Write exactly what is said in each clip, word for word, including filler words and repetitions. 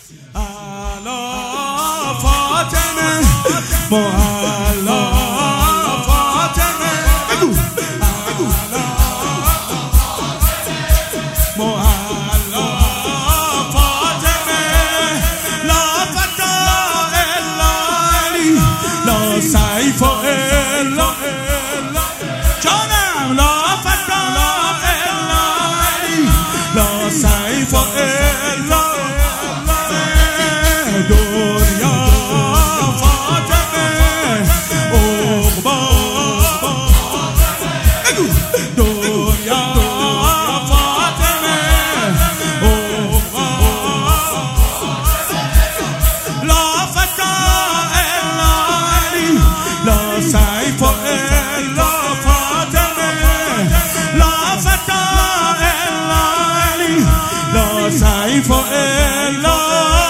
الا فاطمه معلا فاطمه بگو بگو معلا فاطمه لا فتا الا علی لا سیف الا جانم لا فتا الا علی لا سیف الا دنیا فاطمه عقبا بگو دنیا فاطمه عقبا لا فتا الا علی لا سیف الا فاطمه لا فتا الا علی لا سیف الا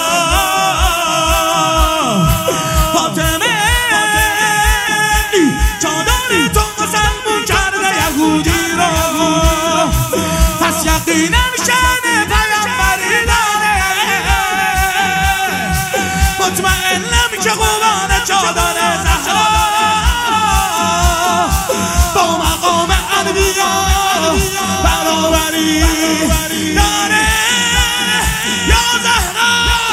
یقینم شأن پیامبری داره مطمئنم که قربان چادر زهرا با مقام انبیا برابری داره یا زهرا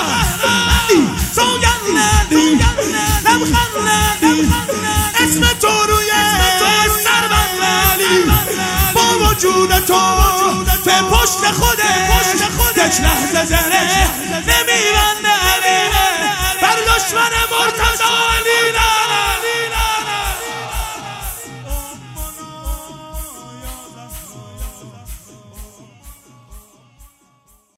سوگندی لبخندی اسم تو روی سر بندی با وجود تو به پشت خوده یک لحظه زهره